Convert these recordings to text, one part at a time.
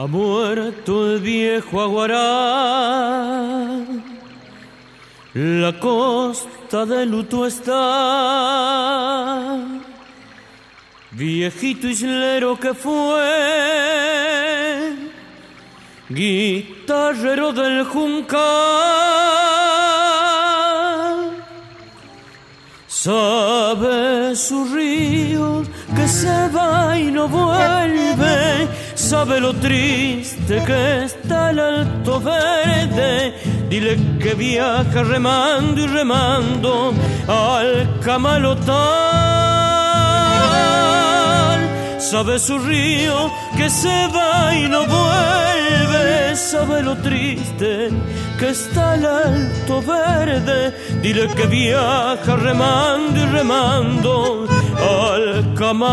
muerto el viejo Aguará, la costa de luto está. Viejito islero que fue guitarrero del Juncal, sabe su río que se va y no vuelve, sabe lo triste que está el Alto Verde. Dile que viaja remando y remando al Camalotal. Sabe su río que se va y no vuelve, sabe lo triste que está el Alto Verde. Dile que viaja remando y remando al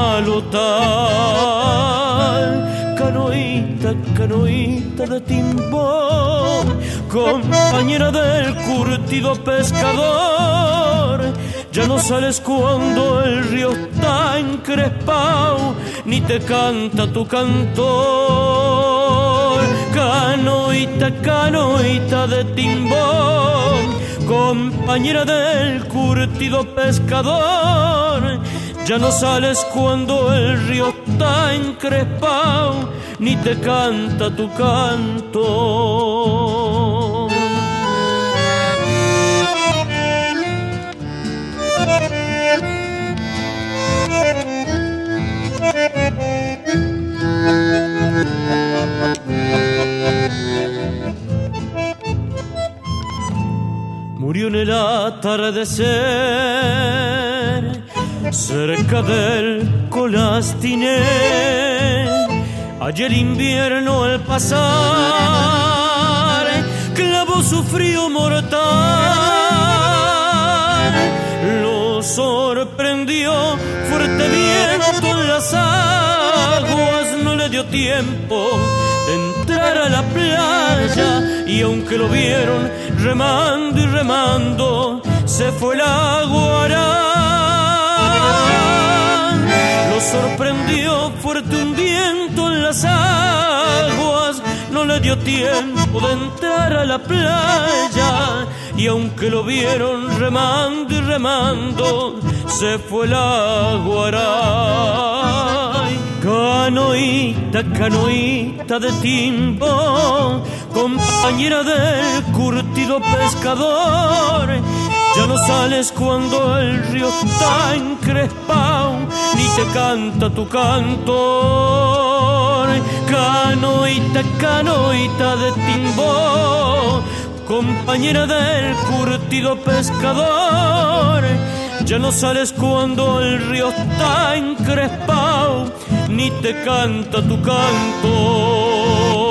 Camalotal. Canoita, canoita de timbón, compañera del curtido pescador, ya no sales cuando el río está encrespado, ni te canta tu cantor. Canoita, canoita de timbón, compañera del curtido pescador, ya no sales cuando el río está encrespado, ni te canta tu canto. Murió en el atardecer cerca del Colastiné, ayer invierno al pasar clavó su frío mortal. Lo sorprendió fuerte viento en las aguas, no le dio tiempo de entrar a la playa, y aunque lo vieron remando y remando, se fue el Aguará. Lo sorprendió fuerte un viento en las aguas, no le dio tiempo de entrar a la playa, y aunque lo vieron remando y remando, se fue el Aguará. Canoita, canoita de timbo, compañera del curtido pescador, ya no sales cuando el río está encrespado, ni te canta tu cantor. Canoita, canoita de timbo, compañera del curtido pescador, ya no sales cuando el río está encrespado, ni te canta tu canto.